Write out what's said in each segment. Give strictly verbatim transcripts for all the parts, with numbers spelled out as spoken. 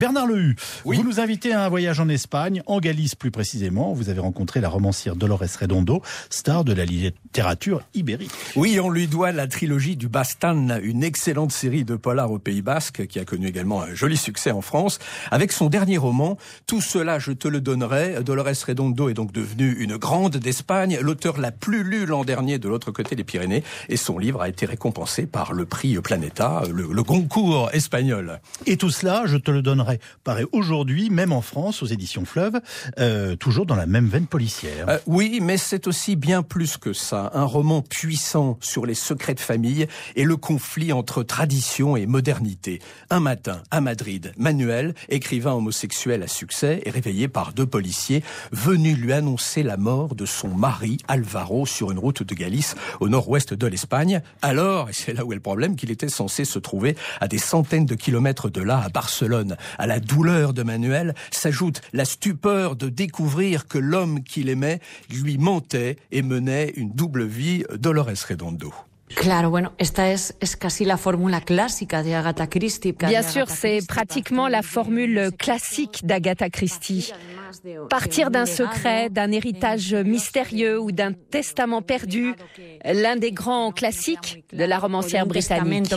Bernard Lehu, oui. Vous nous invitez à un voyage en Espagne, en Galice plus précisément. Vous avez rencontré la romancière Dolores Redondo, star de la littérature ibérique. Oui, on lui doit la trilogie du Bastan, une excellente série de polars au Pays Basque qui a connu également un joli succès en France. Avec son dernier roman, Tout cela je te le donnerai, Dolores Redondo est donc devenue une grande d'Espagne, l'auteur la plus lue l'an dernier de l'autre côté des Pyrénées, et son livre a été récompensé par le prix Planeta, le, le Goncourt espagnol. Et tout cela, je te le donnerai, paraît aujourd'hui, même en France, aux éditions Fleuve, euh, toujours dans la même veine policière. Euh, oui, mais c'est aussi bien plus que ça. Un roman puissant sur les secrets de famille et le conflit entre tradition et modernité. Un matin, à Madrid, Manuel, écrivain homosexuel à succès, est réveillé par deux policiers venus lui annoncer la mort de son mari, Alvaro, sur une route de Galice, au nord-ouest de l'Espagne. Alors, et c'est là où est le problème, qu'il était censé se trouver à des centaines de kilomètres de là, à Barcelone. À la douleur de Manuel s'ajoute la stupeur de découvrir que l'homme qu'il aimait lui mentait et menait une double vie. Dolores Redondo. Claro, bueno, esta es, es casi la fórmula clásica de Agatha Christie. Bien sûr, c'est pratiquement la formule classique d'Agatha Christie. Partir d'un secret, d'un héritage mystérieux ou d'un testament perdu, l'un des grands classiques de la romancière britannique.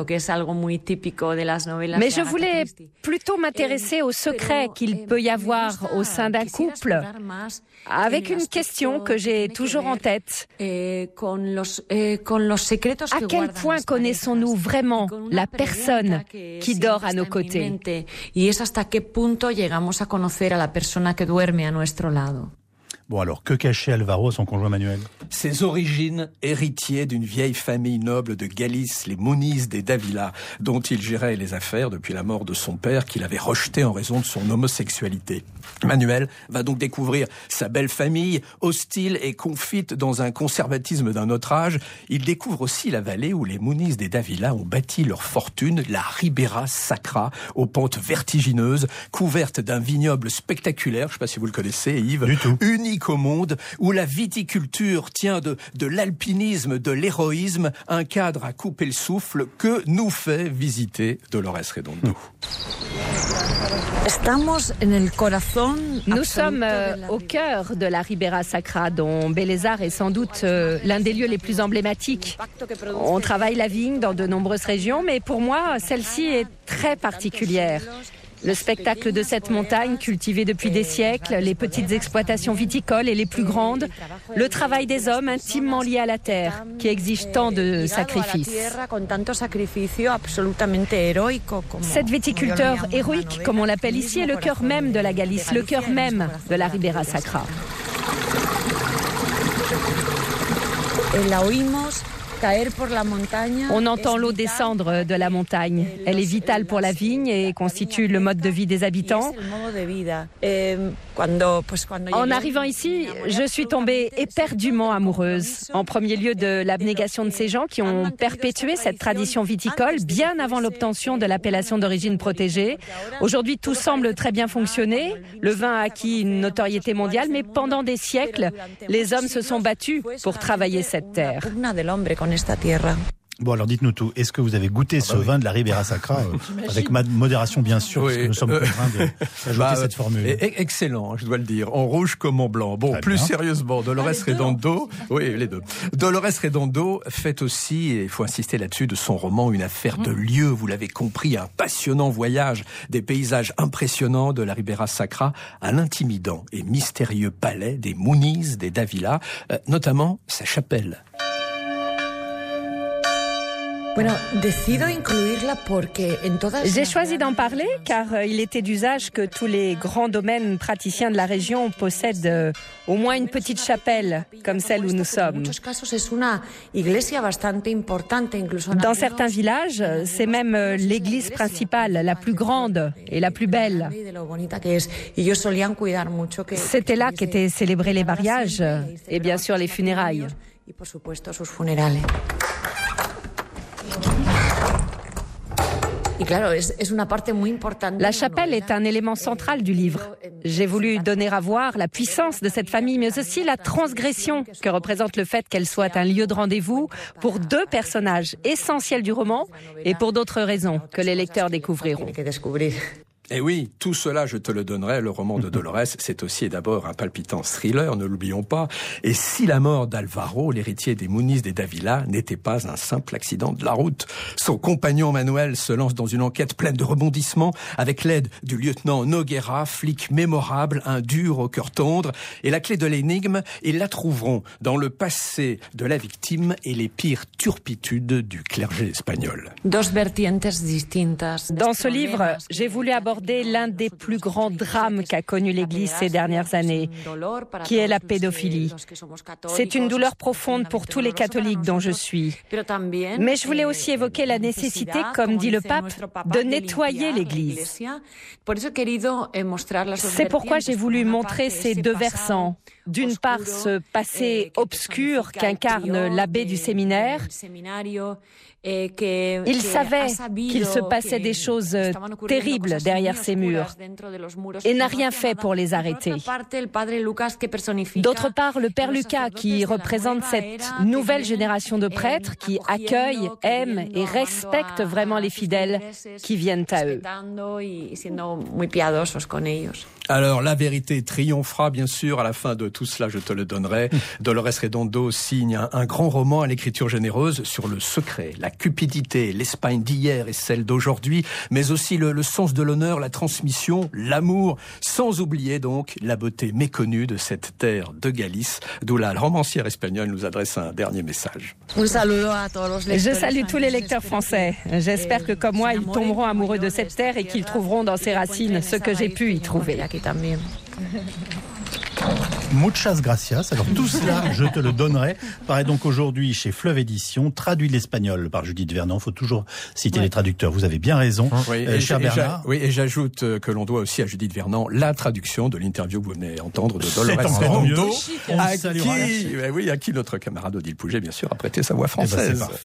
Mais je voulais plutôt m'intéresser au secret qu'il peut y avoir au sein d'un couple, avec une question que j'ai toujours en tête. À quel point connaissons-nous vraiment la personne qui dort à nos côtés? Que duerme a nuestro lado. Bon alors, que cachait Alvaro à son conjoint Manuel? Ses origines, héritier d'une vieille famille noble de Galice, les Muniz des Davila, dont il gérait les affaires depuis la mort de son père qu'il avait rejeté en raison de son homosexualité. Manuel va donc découvrir sa belle famille, hostile et confite dans un conservatisme d'un autre âge. Il découvre aussi la vallée où les Muniz des Davila ont bâti leur fortune, la Ribera Sacra, aux pentes vertigineuses, couverte d'un vignoble spectaculaire, je ne sais pas si vous le connaissez Yves, du tout. Unique au monde, où la viticulture tient de, de l'alpinisme, de l'héroïsme, un cadre à couper le souffle que nous fait visiter Dolores Redondo. Nous sommes euh, au cœur de la Ribera Sacra, dont Bélézard est sans doute euh, l'un des lieux les plus emblématiques. On travaille la vigne dans de nombreuses régions, mais pour moi, celle-ci est très particulière. Le spectacle de cette montagne cultivée depuis des siècles, les petites exploitations viticoles et les plus grandes, le travail des hommes intimement liés à la terre, qui exige tant de sacrifices. Cet viticulteur héroïque, comme on l'appelle ici, est le cœur même de la Galice, le cœur même de la Ribera Sacra. On entend l'eau descendre de la montagne. Elle est vitale pour la vigne et constitue le mode de vie des habitants. En arrivant ici, je suis tombée éperdument amoureuse. En premier lieu de l'abnégation de ces gens qui ont perpétué cette tradition viticole bien avant l'obtention de l'appellation d'origine protégée. Aujourd'hui, tout semble très bien fonctionner. Le vin a acquis une notoriété mondiale, mais pendant des siècles, les hommes se sont battus pour travailler cette terre. Bon alors dites-nous tout, est-ce que vous avez goûté ah bah ce oui. vin de la Ribera Sacra euh, avec modération bien sûr, oui, parce que nous sommes euh, contraints d'ajouter bah, cette formule. Excellent, je dois le dire, en rouge comme en blanc. Bon, Très plus bien. Sérieusement, Dolores ah, Redondo, oui les deux. Dolores Redondo fait aussi, et il faut insister là-dessus, de son roman une affaire mmh. de lieu, vous l'avez compris, un passionnant voyage des paysages impressionnants de la Ribera Sacra à l'intimidant et mystérieux palais des Muniz, des Davila, euh, notamment sa chapelle. J'ai choisi d'en parler car euh, il était d'usage que tous les grands domaines praticiens de la région possèdent euh, au moins une petite chapelle comme celle où nous sommes. Dans certains villages, c'est même euh, l'église principale, la plus grande et la plus belle. C'était là qu'étaient célébrés les mariages et bien sûr les funérailles. La chapelle est un élément central du livre. J'ai voulu donner à voir la puissance de cette famille, mais aussi la transgression que représente le fait qu'elle soit un lieu de rendez-vous pour deux personnages essentiels du roman et pour d'autres raisons que les lecteurs découvriront. Et oui, tout cela, je te le donnerai. Le roman de Dolores, c'est aussi et d'abord un palpitant thriller, ne l'oublions pas. Et si la mort d'Alvaro, l'héritier des Muniz de Davila, n'était pas un simple accident de la route? Son compagnon Manuel se lance dans une enquête pleine de rebondissements avec l'aide du lieutenant Noguera, flic mémorable, un dur au cœur tendre. Et la clé de l'énigme, ils la trouveront dans le passé de la victime et les pires turpitudes du clergé espagnol. Dos vertientes distintas. Dans ce livre, j'ai voulu aborder l'un des plus grands drames qu'a connu l'Église ces dernières années, qui est la pédophilie. C'est une douleur profonde pour tous les catholiques dont je suis. Mais je voulais aussi évoquer la nécessité, comme dit le pape, de nettoyer l'Église. C'est pourquoi j'ai voulu montrer ces deux versants. D'une part, ce passé obscur qu'incarne l'abbé du séminaire. Il savait qu'il se passait des choses terribles derrière ces murs et n'a rien fait pour les arrêter. D'autre part, le père Lucas, qui représente cette nouvelle génération de prêtres qui accueillent, aiment et respectent vraiment les fidèles qui viennent à eux. Alors, la vérité triomphera, bien sûr, à la fin de tout cela, je te le donnerai. Dolores Redondo signe un, un grand roman à l'écriture généreuse sur le secret, la cupidité, l'Espagne d'hier et celle d'aujourd'hui, mais aussi le, le sens de l'honneur, la transmission, l'amour, sans oublier donc la beauté méconnue de cette terre de Galice, d'où la romancière espagnole nous adresse un dernier message. Je salue tous les lecteurs français. J'espère que, comme moi, ils tomberont amoureux de cette terre et qu'ils trouveront dans ses racines ce que j'ai pu y trouver. Muchas gracias. Alors tout cela, je te le donnerai, paraît donc aujourd'hui chez Fleuve Édition, traduit de l'espagnol par Judith Vernon. Il faut toujours citer ouais. les traducteurs. Vous avez bien raison, oui, euh, et cher Bernard. Oui, et j'ajoute que l'on doit aussi à Judith Vernon la traduction de l'interview que vous venez d'entendre de Dolores Redondo, à qui, oui, à qui notre camarade Odile Pouget, bien sûr, a prêté sa voix française. Eh ben, c'est parfait.